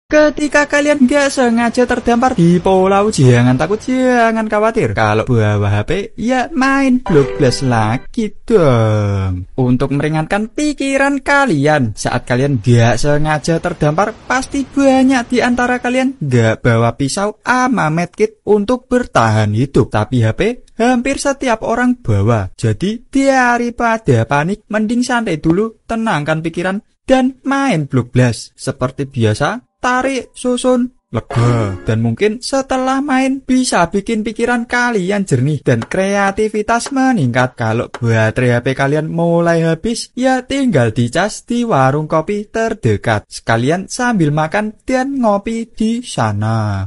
Ketika kalian nggak sengaja terdampar di pulau, jangan takut, jangan khawatir. Kalau bawa HP, ya main Blox lagi dong. Untuk meringankan pikiran kalian saat kalian nggak sengaja terdampar, pasti banyak di antara kalian nggak bawa pisau ama medkit untuk bertahan hidup. Tapi HP hampir setiap orang bawa. Jadi daripada panik, mending santai dulu, tenangkan pikiran, dan main Blox. Seperti biasa, tarik, susun, lega. Dan mungkin setelah main bisa bikin pikiran kalian jernih dan kreativitas meningkat. Kalau baterai HP kalian mulai habis, ya tinggal dicas di warung kopi terdekat. Sekalian sambil makan dan ngopi di sana.